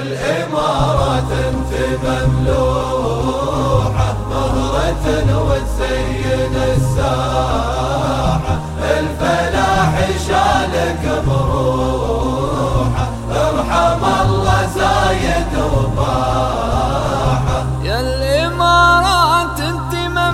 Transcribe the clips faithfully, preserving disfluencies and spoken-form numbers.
الإمارات انت مملوحة مهرة وتزين الساحة، الفلاح شالك بروحه، ارحم الله زايد وباحة. يا الإمارات انت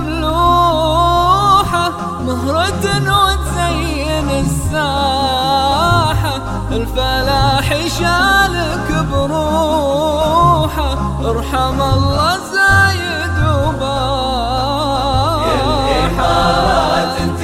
مملوحة مهرة وتزين الساحة، الفلاح شالك بروحه، ارحم الله زايد وباحة. يا الإمارات انت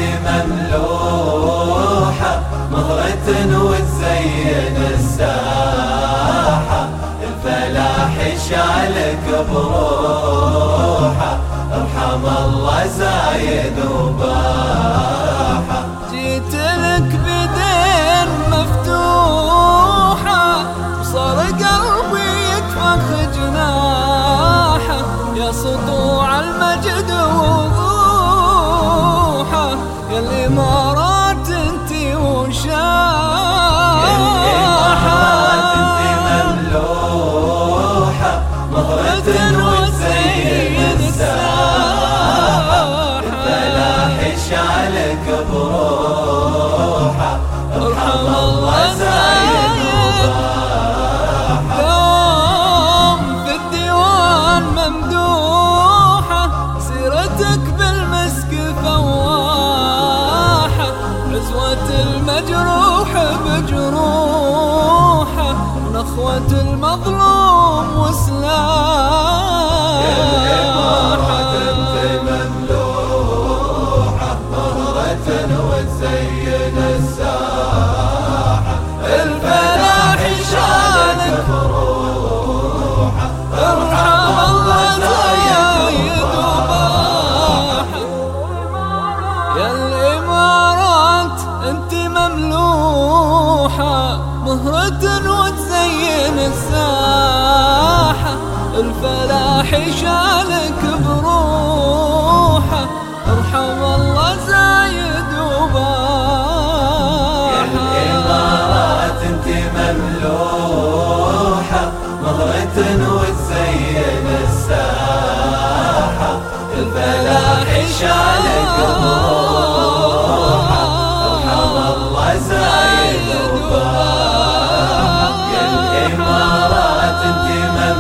مملوحة مهرة وتزين الساحة، الفلاح شالك بروحه، ارحم الله زايد وباحة. جيت لك بدين مفتوحة وصار قلبي يكفخ جناحه، يا سطوع المجد وضوحه، يا الإمارات انت وشاحة. يا الإمارات انت مملوحة مهرة وتزين الساحة، الفلاح شالك بروحه، ارحم الله زايد وباحة. يوم في الديوان ممدوحة سيرتك بالمسك فواحة، عزوة المجروح بجروحه، ونخوة المظلوم وسلاحه. يا الإمارات انت مملوحة مهرة وتزين الساحة، الفلاح شالك بروحه، ارحم الله زايد وباحة. يا الإمارات انت مملوحة مهرة وتزين الساحة، الفلاح شالك بروحه، ارحم الله زايد وباحة. يا الإمارات انت مملوحة مهرة وتزين الساحة، الفلاح شالك بروحه، ارحم الله زايد وباحة. يا الإمارات انت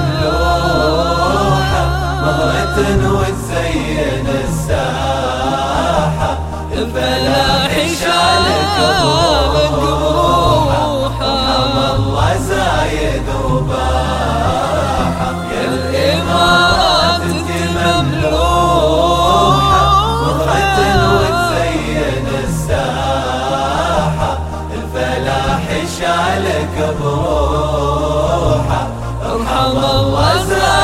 مملوحة مهرة وتزين الساحة، الفلاح شالك بروحه، ارحم الله زايد وباحة. يا الإمارات انت مملوحة مهرة وتزين الساحة، الفلاح شالك بروحه، ارحم الله زايد